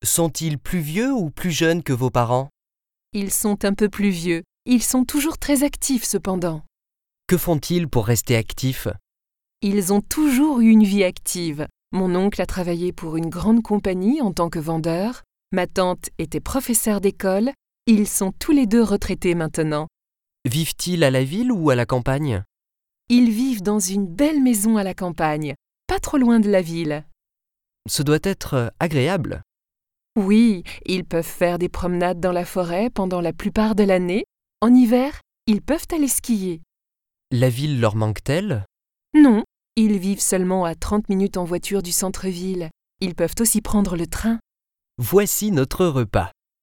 Sont-ils plus vieux ou plus jeunes que vos parents? Ils sont un peu plus vieux. Ils sont toujours très actifs cependant. Que font-ils pour rester actifs? Ils ont toujours eu une vie active. Mon oncle a travaillé pour une grande compagnie en tant que vendeur. Ma tante était professeure d'école. Ils sont tous les deux retraités maintenant. Vivent-ils à la ville ou à la campagne? Ils vivent dans une belle maison à la campagne, pas trop loin de la ville. Ce doit être agréable. Oui, ils peuvent faire des promenades dans la forêt pendant la plupart de l'année. En hiver, ils peuvent aller skier. La ville leur manque-t-elle? Non, ils vivent seulement à 30 minutes en voiture du centre-ville. Ils peuvent aussi prendre le train. Voici notre repas.